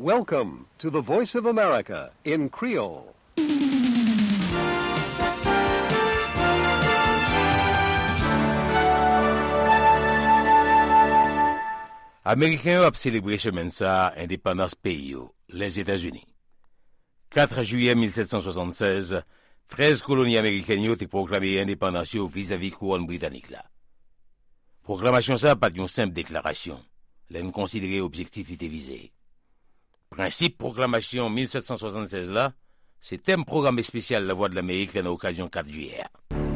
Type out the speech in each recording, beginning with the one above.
Welcome to the Voice of America in Creole. Américains ont célébré semaine ça indépendance pays, les États-Unis. 4 juillet 1776, 13 colonies américaines ont proclamé indépendance vis-à-vis couronne britannique là. Proclamation ça pas d'une simple déclaration, l'en considéré objectivité visée. Principe proclamation 1776 là, c'est thème programme spécial La Voix de l'Amérique à l'occasion 4 juillet.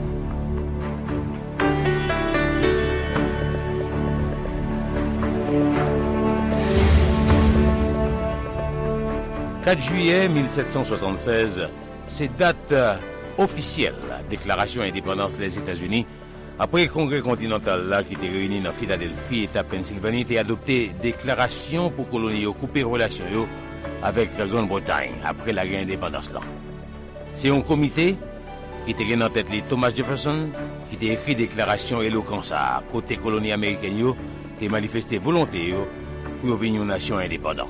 « 4 juillet 1776, c'est date officielle, déclaration d'indépendance des États-Unis, après le Congrès continental là, qui était réuni dans Philadelphie, État Pennsylvanie, a adopté déclaration pour colonies couper relations avec la Grande-Bretagne après la guerre d'indépendance là. C'est un comité qui était en tête les Thomas Jefferson, qui a écrit déclaration éloquence à côté colonie américaine, qui a manifesté volonté pour devenir une nation indépendante.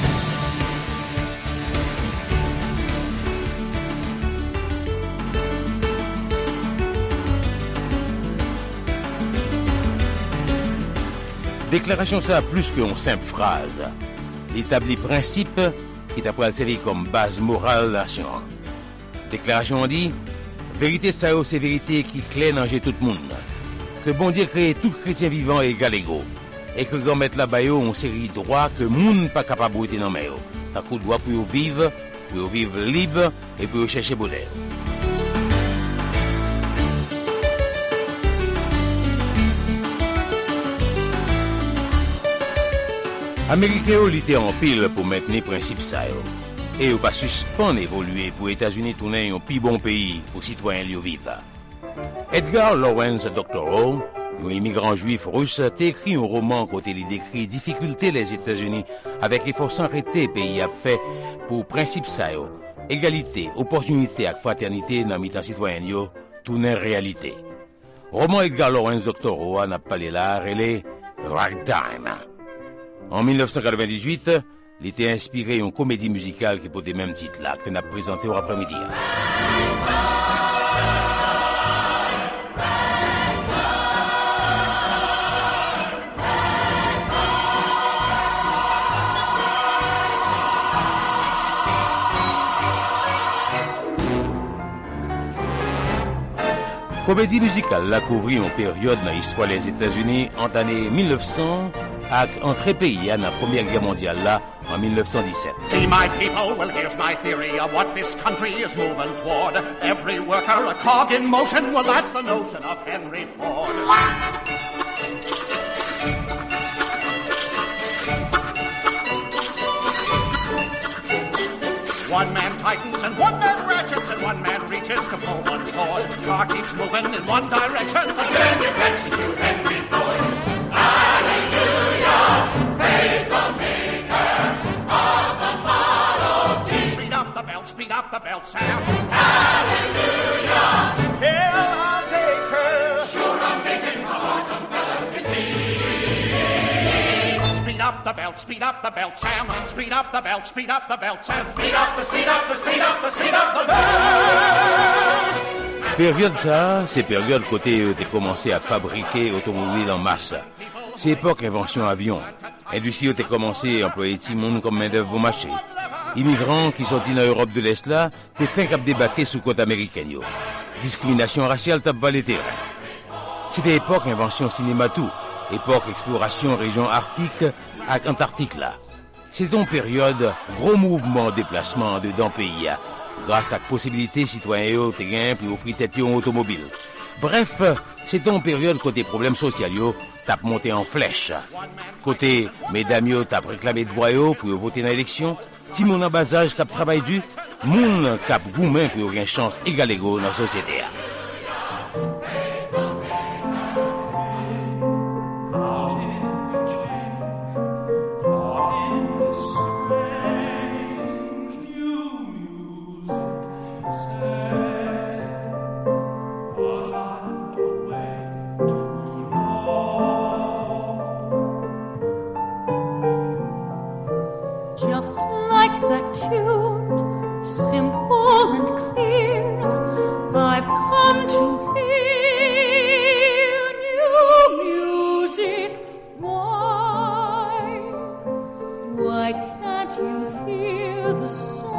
Déclaration ça a plus qu'une simple phrase. L'établi principe qui t'a servi comme base morale de la nation. Déclaration dit, vérité ça c'est vérité qui claire dans tout le monde. Que bon Dieu crée tout chrétien vivant égal égaux. Et que grand mettre là-bas une série de droits que monde pas capable de dans main. Ça coûte droit pour vivre libre et pour chercher bonheur. Américains ont lutté en pile pour maintenir principe ça et ont pas suspendre évoluer pour les États-Unis tourner un plus bon pays pour citoyens qui vivent. Edgar Lawrence Doctorow, un immigrant juif russe, a écrit un roman côté il décrit difficultés des États-Unis avec les forces arrêtées pays a fait pour principe ça égalité, opportunité et fraternité dans mitan citoyen yo tourner réalité. Roman Edgar Lawrence Doctorow a parlé là relé Ragtime. En 1998, il était inspiré d'une comédie musicale qui portait le même titre là que nous avons présenté au après-midi. Comédie musicale la couvrit une période dans l'histoire des États-Unis entre l'année 1900 et entre pays dans la Première Guerre mondiale là en 1917. See my people, well here's my theory of what this country is moving toward. Every worker a cog in motion, well that's the notion of Henry Ford. One man tightens and one man ratchets and one man reaches to pull one cord. Car keeps moving in one direction. Turn your attention to Henry Ford. Hallelujah, praise the maker of the Model T. Speed up the belt, Sam. Hallelujah, hell I'll take her. Sure amazing how awesome fellas can see. Speed up the belt, Sam. Speed up the belt, Sam. Speed up the belt. Période ça, c'est période côté où t'es commencé à fabriquer automobiles en masse. C'est époque invention avion. Industrie où t'es commencé à employer tout le monde comme main d'œuvre pour marché. Immigrants qui sont dans l'Europe de l'Est là, t'es fin cap débarquer sous côte américaine yo. Discrimination raciale tape valé terrain. C'était époque invention cinéma tout. Époque exploration région arctique à Antarctique là. C'est donc période gros mouvement déplacement dedans pays grâce à la possibilité citoyens te gain pour offrir tête en automobile. Bref, c'est donc période côté problèmes sociaux tape monté en flèche. Côté mesdames yo tape réclamé droit pour voter dans l'élection. Si mon en bas âge cap travail du, moun cap goumen pour une chance égale égaux dans la société. just like that tune, simple and clear. I've come to hear new music. Why can't you hear the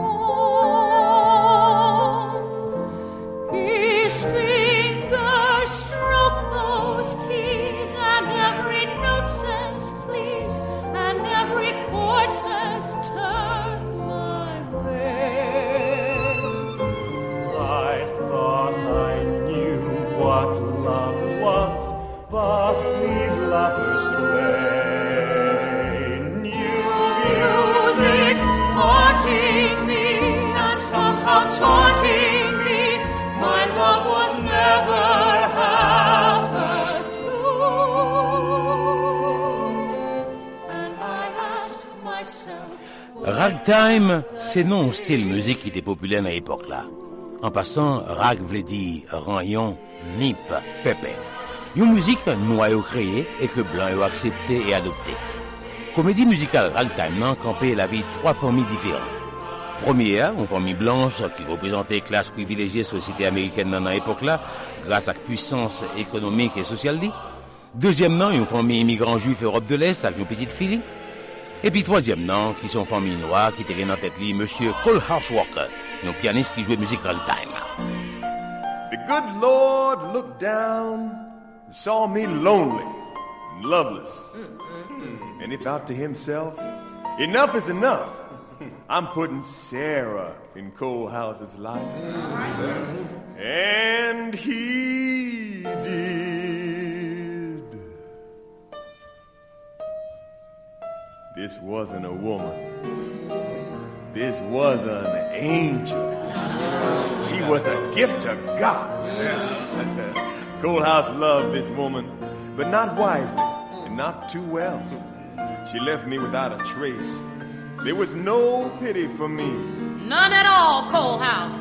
song? His fingers stroke those keys, and every note says please, and every chord says turn my way. I thought I knew what love was, but these lovers play music haunting me and somehow taunting me. My love was never half as true. And I ask myself, Ragtime, c'est non style musique qui était populaire dans l'époque là. En passant, rag veut dire ranyon, nip, pépé. Une musique noire créée et que blanc a accepté et adopté. Comédie musicale ragtime n'a campé la vie de trois familles différentes. Première, une famille blanche qui représentait classe privilégiée société américaine dans l'époque là, grâce à la puissance économique et sociale. Deuxièmement, une famille immigrant juif Europe de l'Est avec une petite fille. Et puis troisièmement, qui sont famille noire qui était dans tête li, Monsieur Coalhouse Walker, un pianiste qui jouait musique ragtime. The good Lord looked down and saw me lonely and loveless. And he thought to himself, enough is enough. I'm putting Sarah in Coalhouse's life. And he did. This wasn't a woman. This was an angel. She was a gift of God. Coalhouse loved this woman, but not wisely and not too well. She left me without a trace. There was no pity for me. None at all, Coalhouse.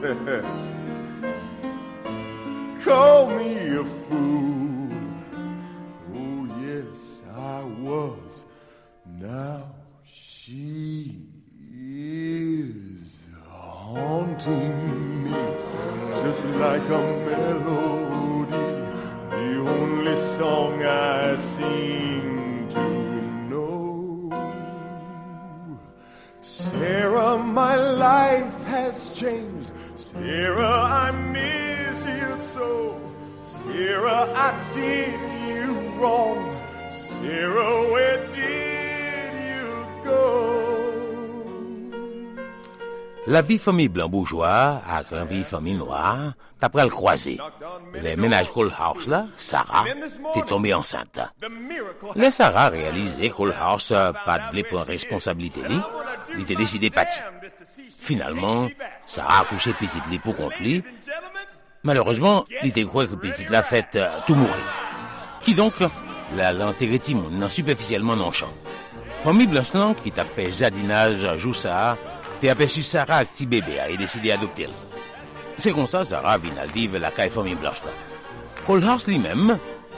Call me a fool. Oh, yes, I was. Now she is haunting me, just like a melody, the only song I seem to know. Sarah, my life has changed. Sarah, I miss you so. Sarah, I did you wrong. Sarah, where did you go? La vie famille blanc bourgeois avec la vie famille noire, d'après le croisé. Les ménages Coalhouse là, Sarah, t'est tombée enceinte. Les Sarah réalisé Coalhouse pas de prendre responsabilité li, il était décidé de partir. Finalement, Sarah a couché petite li pour contre lui. Malheureusement, il était cru que petite la fête tout mourir. Qui donc l'enterré Timon non superficiellement dans le champ. Famille blanche là qui t'a fait jardinage joue ça. T'es aperçu Sarah avec petit bébé et décidé d'adopter. C'est comme ça Sarah vient à vivre la caille famille blanche là. Coalhouse lui-même,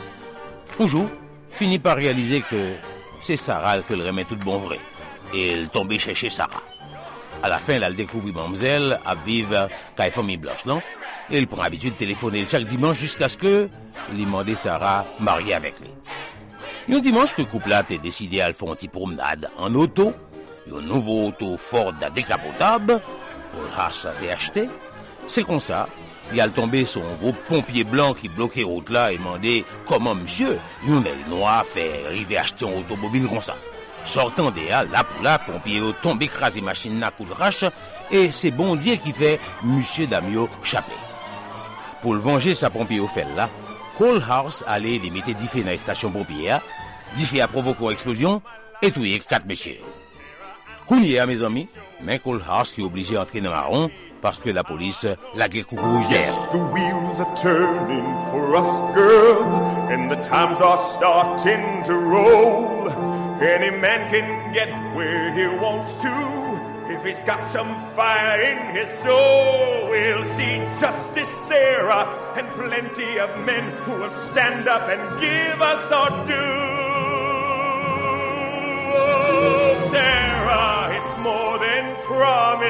un jour, finit par réaliser que c'est Sarah qui le remet tout bon vrai. Et il tombait chercher Sarah. À la fin, elle a découvert mademoiselle à vivre caille famille blanche là. Et il prend l'habitude de téléphoner chaque dimanche jusqu'à ce que il demande Sarah marier avec lui. Un dimanche, le couple a décidé à faire une petite promenade en auto. Un nouveau auto Ford décapotable Coalhouse avait acheté. C'est comme ça, il a tombé sur un gros pompier blanc qui bloquait route là et demandait comment monsieur, un aile noir fait arriver acheter un automobile comme ça. Sortant des halles, là pour là, pompier a tombé écrasé machine à coup de rache et c'est bon Dieu qui fait monsieur Damio chapé. Pour le venger sa pompier au fait là, Coalhouse allait les mettre 10 faits dans la station pompière, 10 faits a provoqué une explosion et tué 4 messieurs. Kounier, mes amis, mais Coalhouse qui est obligé d'entrer dans marron parce que la police l'a coucou rouge Yes, the wheels are turning for us, girl, and the times are starting to roll. Any man can get where he wants to if he's got some fire in his soul. We'll see Justice Sarah and plenty of men who will stand up and give us our due. Oh, Sarah, it's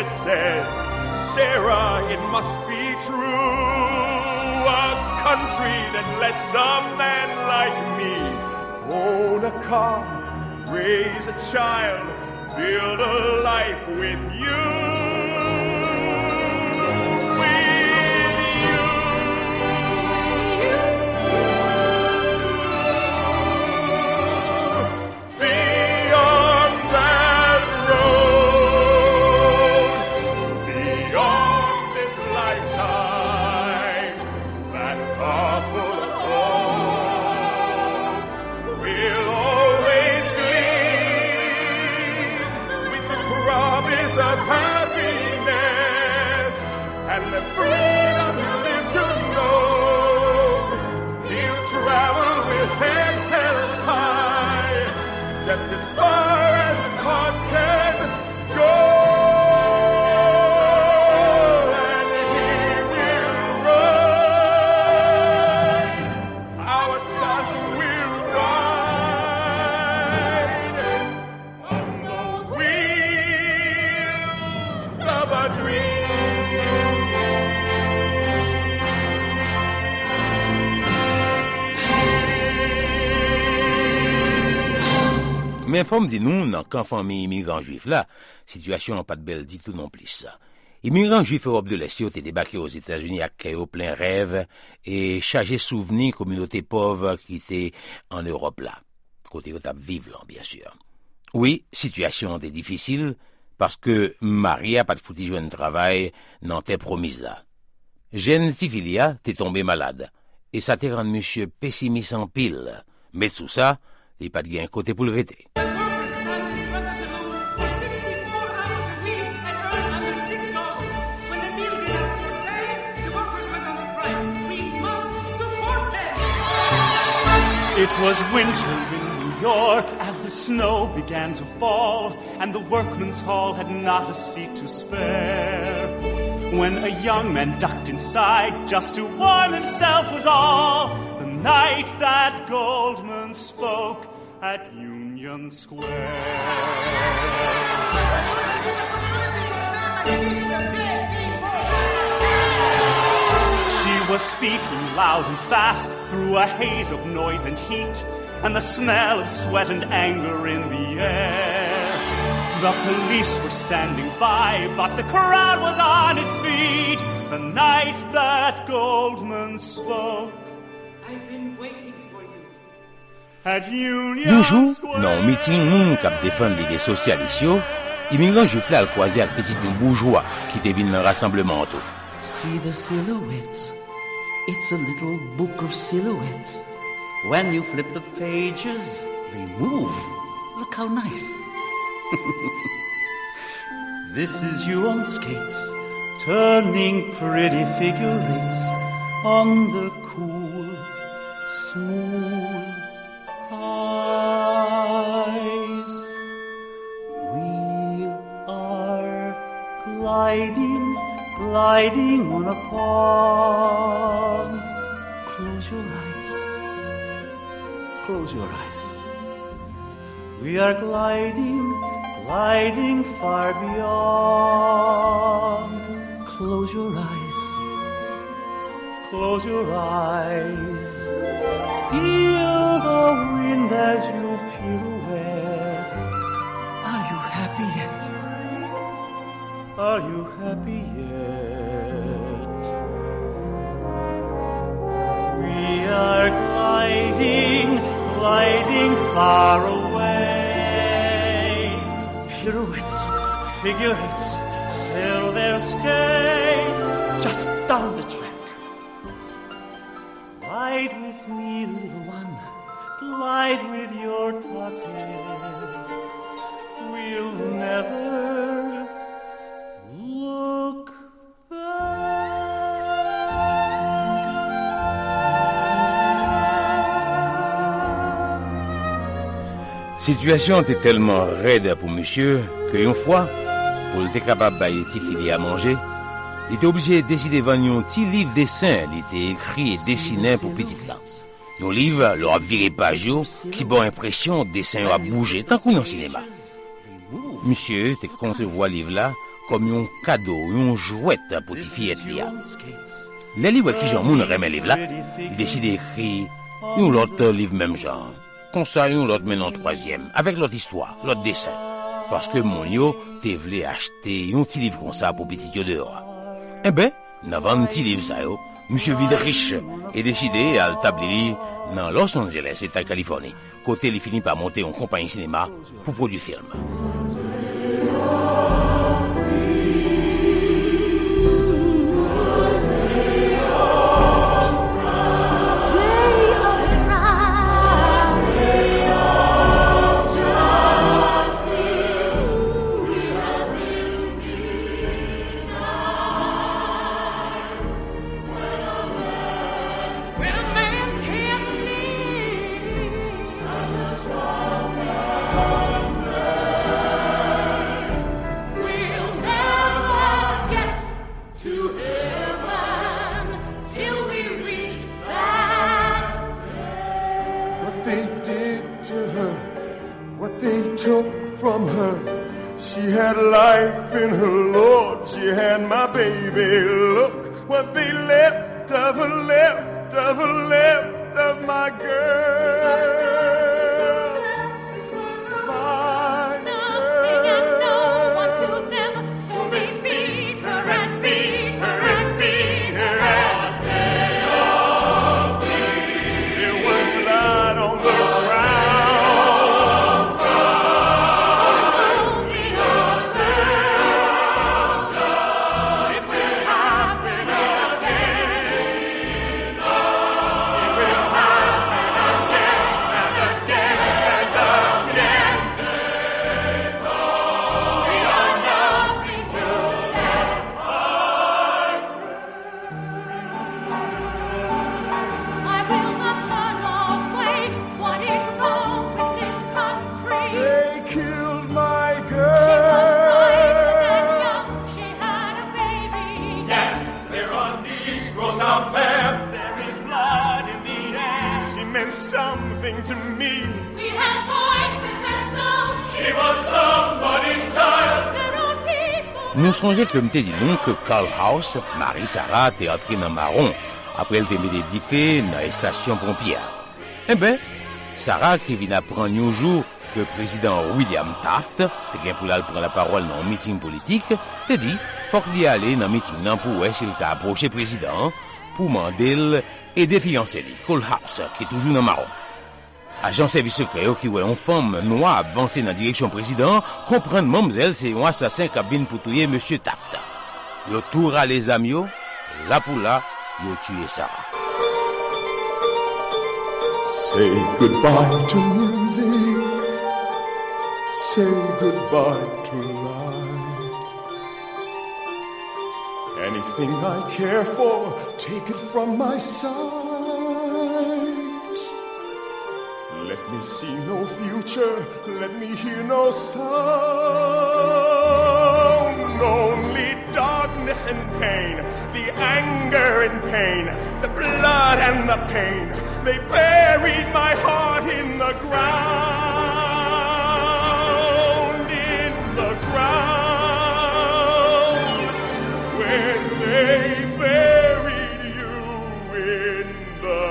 voice says, Sarah, it must be true. A country that lets a man like me own a car, raise a child, build a life with you. Men fòm di nou nan kan fami immigrant juif la, situation pas de belle dit tout non plus ça. Immigrant juif Europe de l'Est te débarqué aux États-Unis avec au plein rêve et chargé souvenir communauté pauvre qui était en Europe là. Côté où t'a vivre là, bien sûr. Oui, situation était difficile parce que Maria pas de fouti joindre travail nan t'es promise là. Jeune Tifilia t'es tombé malade et ça t'est rendu monsieur pessimiste en pile. Mais tout ça, il pas de gain côté pour le vêter. It was winter in New York as the snow began to fall, and the workman's hall had not a seat to spare. When a young man ducked inside just to warm himself was all the night that Goldman spoke at Union Square. She was speaking loud and fast through a haze of noise and heat, and the smell of sweat and anger in the air. The police were standing by, but the crowd was on its feet the night that Goldman spoke. I've been waiting for you. At Union Un jour, Square. dans un meeting moun k'ap défendre l'idée socialiste yo, immigrant juif là al croisé ak petit moun bourgeois qui te vin nan rassemblement tout. See the silhouettes. It's a little book of silhouettes. When you flip the pages, they move. Look how nice. This is you on skates, turning pretty figure eights on the cool, smooth ice. We are gliding on a pond. Close your eyes. Close your eyes. We are gliding far beyond. Close your eyes. Close your eyes. Feel the wind as you pirouette. Are you happy yet? Are you happy yet? We are gliding far away. Pirouettes, figure eights, sail their skates just down the track. Glide with me, little one, glide with your daughter. We'll never look Situation était tellement raide pour monsieur que une fois, pour être capable de bailler Tifili à manger, il était obligé de décider de vendre un petit livre dessin. Il était écrit et dessiné pour petite là. Un livre, leur a viré page qui bon impression, dessin a bougé tant qu'on est au cinéma. Monsieur, t'es concevoir livre là comme un cadeau, un jouet pour ti fillette li a. Les livres qui Jean Moun remet livre là, il décide d'écrire un autre livre même genre. Comme ça, un autre maintenant troisième, avec l'autre histoire, l'autre dessin. Parce que mon yo te voulait acheter un petit livre comme ça pour petit yo dehors. Eh ben, dans un petit livre ça yo, monsieur vide riche et décidé à l'établir dans Los Angeles, État Californie. Côté il finit par monter en compagnie cinéma pour produire film. Life in her, Lord, she had my baby. Look what they left of her, left of her, left of my girl. My nothing and no one to them, so they beat her and beat her and beat her. And the day of thee, there was blood on the ground. Something to me. We had voices and songs. She was somebody's child. Nous songeons que m'te dit non que Carl House, Marie Sarah, t'est entrée dans Marron après elle t'est mis des diffés dans la station pompière. Eh ben, Sarah qui vient apprendre un jour que le président William Taft, t'est pour prendre la parole dans un meeting politique, t'est dit, faut qu'il y aille dans un meeting pour voir s'il t'a approché le président pour demander et défiancer lui, Carl House, qui est toujours dans Marron. Agent service secret qui voit une femme noire avancer dans la direction président, comprendre mademoiselle c'est un assassin qui vient pour tuer monsieur Taft. Yo tour à les amis là pour là, yo tué Sarah. Say goodbye to music. Say goodbye to light. Anything I care for, take it from my side. Let me see no future, let me hear no sound. Only darkness and pain, the anger and pain, the blood and the pain. They buried my heart in the ground, in the ground. When they buried you in the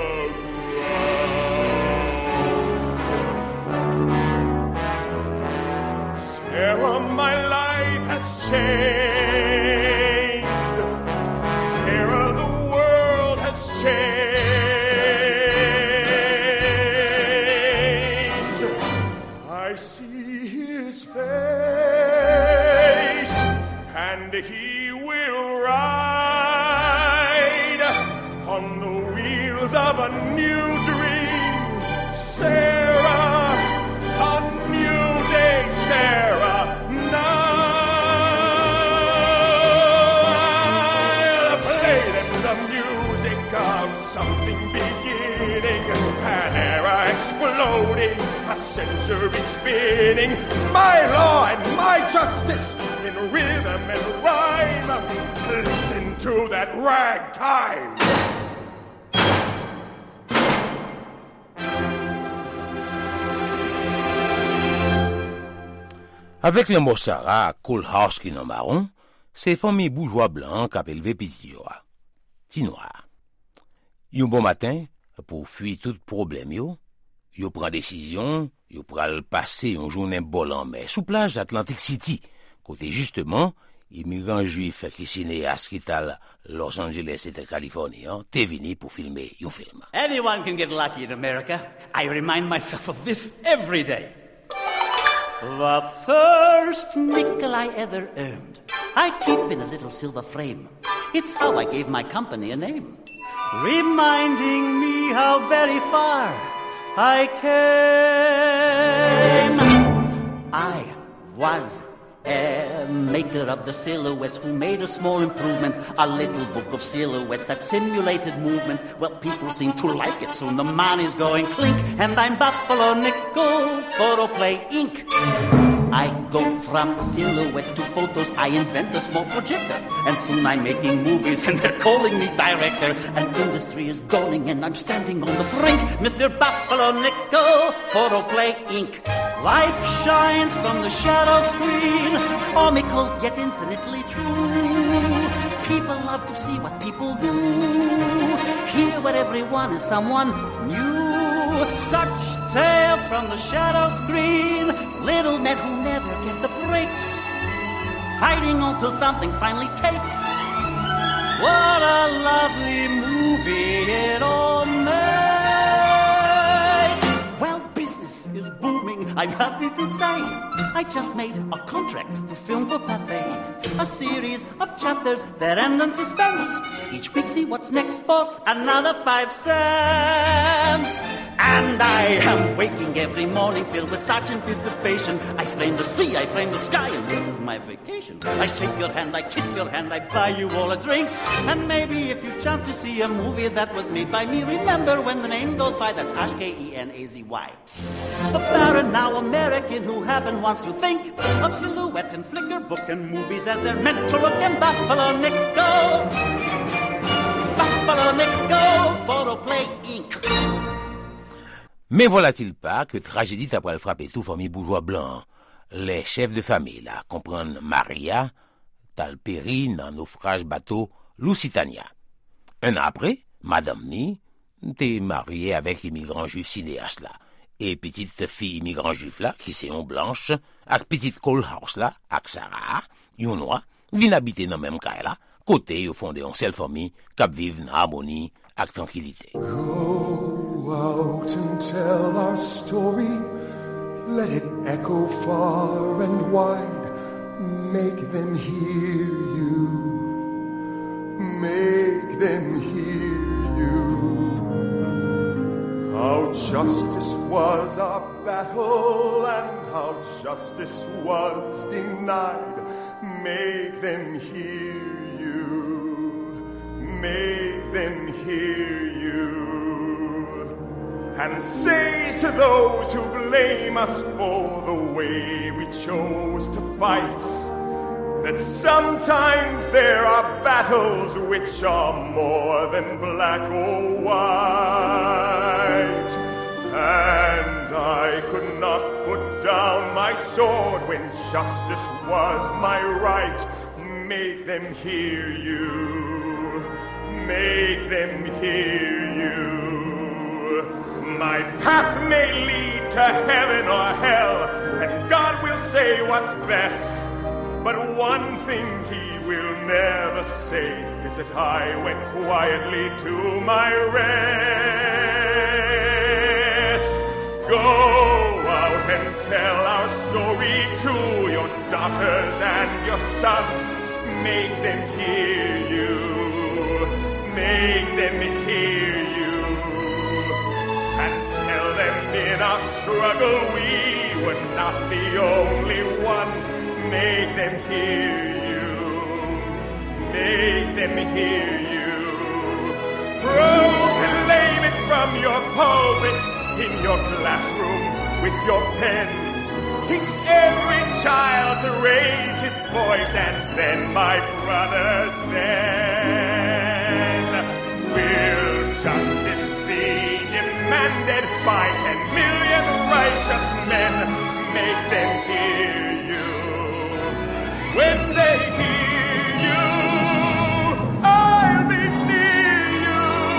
Sarah, my life has changed. Sarah, the world has changed. I see his face, and he will ride on the wheels of a new dream. Sarah, a new day, Sarah. Something beginning, an era exploding, a century spinning. My law and my justice in rhythm and rhyme. Listen to that ragtime. Avec le mot Sarah, Cole House qui non marron, c'est famille bourgeois blanc qui a élevé petit yoa. Ti noir. Yon bon matin, pour fuir tout problème yo prend décision, yo pral passer une journée bol en mer sous plage Atlantic City, côté justement, immigrant juif qui cinéaste qui tal Los Angeles et Californie, t'es venu pour filmer yon film. Anyone can get lucky in America. I remind myself of this every day. The first nickel I ever earned, I keep in a little silver frame. It's how I gave my company a name, reminding me how very far I came. I was a maker of the silhouettes who made a small improvement, a little book of silhouettes that simulated movement. Well, people seem to like it, soon the money's going clink, and I'm Buffalo Nickel, Photoplay Inc. I go from silhouettes to photos, I invent a small projector, and soon I'm making movies and they're calling me director. An industry is dawning and I'm standing on the brink, Mr. Buffalo Nickel, Photoplay Inc. Life shines from the shadow screen, comical yet infinitely true. People love to see what people do, hear what everyone is someone new. Such tales from the shadow screen, little men who never get the breaks, fighting until something finally takes. What a lovely movie it all makes. Well, business is booming, I'm happy to say. I just made a contract to film for Pathé, a series of chapters that end in suspense. Each week see what's next for another 5 cents. And I am waking every morning filled with such anticipation. I flame the sea, I flame the sky, and this is my vacation. I shake your hand, I kiss your hand, I buy you all a drink. And maybe if you chance to see a movie that was made by me, remember when the name goes by, that's Ashkenazy. The barren now American who happen wants to think of silhouette and flicker book and movies as they're meant to look. And Buffalo Nickel, Buffalo Nickel, Photoplay Inc. Mais voilà-t-il pas que tragédie t'a pral frapper tout famille bourgeois blanc. Les chefs de famille, là, comprennent Maria, tal péri dans naufrage bateau Lusitania. Un an après, Madame Ni, t'es mariée avec immigrant juif cinéaste, là. Et petite fille immigrant juif, là, qui c'est une blanche, ak petite Cole House, là, ak Sarah, yon noir, vin habiter dans même cas, là, côté, au fond de une seule famille, k'ap vive en harmonie, ak tranquillité. Go out and tell our story, let it echo far and wide, make them hear you, make them hear you. How justice was our battle and how justice was denied, make them hear you, make them hear you. And say to those who blame us for the way we chose to fight, that sometimes there are battles which are more than black or white. And I could not put down my sword when justice was my right. Make them hear you, make them hear you. My path may lead to heaven or hell, and God will say what's best. But one thing he will never say is that I went quietly to my rest. Go out and tell our story to your daughters and your sons. Make them hear you, make them hear you. And tell them in our struggle we were not the only ones. Make them hear you, make them hear you. Proclaim it from your pulpit, in your classroom, with your pen. Teach every child to raise his voice, and then, my brothers, then will justice be demanded by 10 million righteous men. Make them hear you. When they hear you, I'll be near you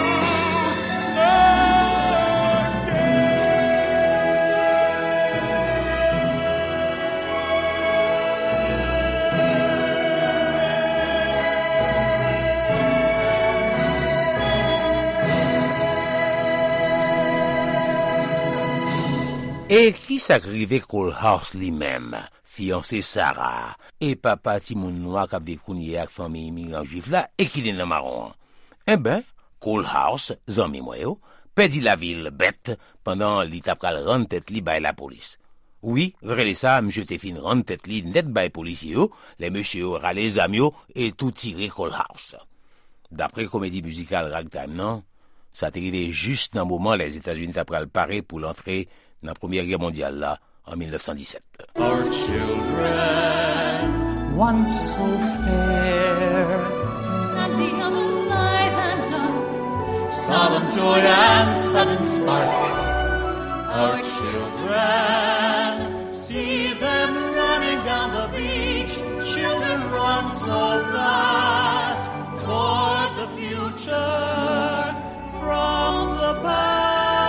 Et qui s'agrive Coalhouse lui-même, fiancé Sarah, et papa Timoun Noir qui a vécu avec famille immigrant juif là, et qui est dans marron. Eh ben, Coalhouse, zami moi yo, perdit la ville bête pendant l'étape qu'elle rend tête li by la police. Oui, vrai ça, monsieur te fin rend tête li net by policier yo, les monsieur râle les amis yo, et tout tiré Coalhouse. D'après comédie musicale Ragtime, non? Ça t'est arrivé juste dans le moment les États-Unis t'après le paré pour l'entrée dans la Première Guerre mondiale là, en 1917. Our children, once so fair, And the other light and dark, solemn joy and sudden spark. Our children, see them running down the beach. Children run so fast toward the future from the past.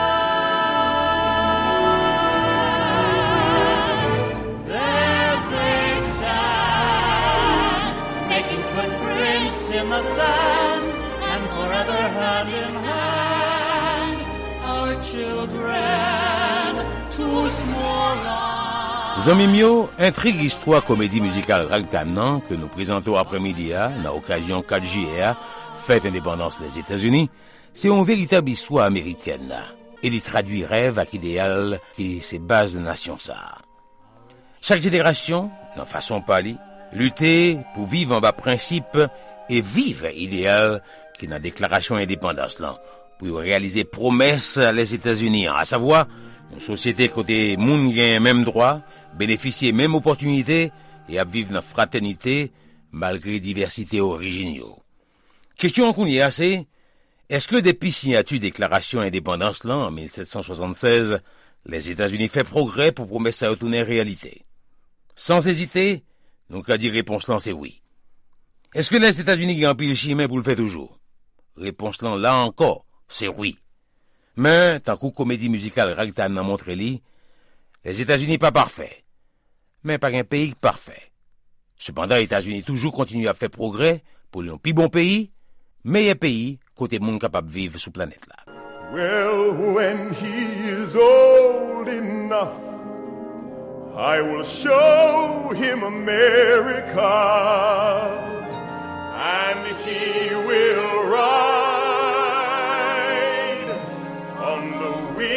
In the sand and forever hand in hand, our children, too small. Zamimio, intrigue histoire comédie musicale Ragtime nan, que nous présentons après-midi dans l'occasion 4 juillet, fête indépendance des États-Unis, c'est une véritable histoire américaine, et il traduit rêve avec idéal qui c'est base de nation ça. Chaque génération, dans façon parler, lutter pour vivre en bas principe et vivre idéal qui est dans la déclaration d'indépendance là, pour réaliser promesse les États-Unis, à savoir une société côté moun gagne même droit, bénéficier même opportunité et à vivre dans fraternité malgré diversité origine. Question qu'on y a c'est est-ce que depuis signature déclaration d'indépendance là en 1776, les États-Unis fait progrès pour promesse à retourner réalité? Sans hésiter, nous qu'a dit réponse là c'est oui. Est-ce que les États-Unis gagnent pile chemin pour le faire toujours? Réponse là encore, c'est oui. Mais, tant que comédie musicale Ragtime n'a montré les États-Unis pas parfaits. Mais pas un pays parfait. Cependant, les États-Unis toujours continuent à faire progrès pour un plus bon pays, meilleur pays, côté monde capable de vivre sur la planète là. Well, when he is old enough, I will show him America. And he will ride on the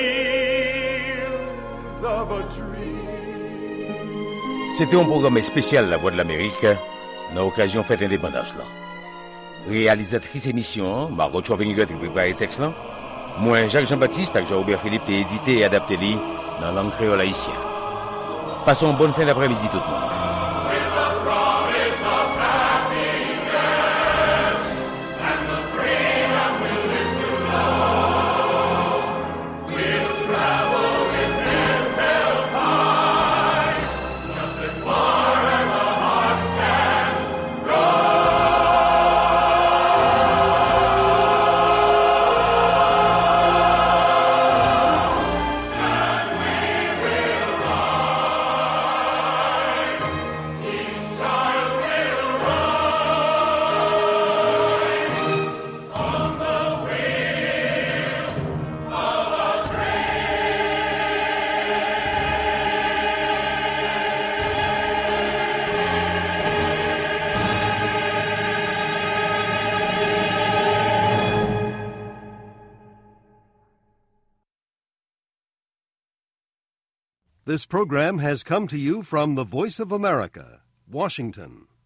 wheels of a dream. C'était un programme spécial La Voix de l'Amérique, dans l'occasion fête indépendance là. Réalisatrice émission, Margot Chauvinguet qui prépare les textes là. Moi, Jacques Jean-Baptiste, avec Jean-Robert Philippe, t'ai édité et adapté li dans langue créole haïtienne. Passons une bonne fin d'après-midi tout le monde. This program has come to you from the Voice of America, Washington.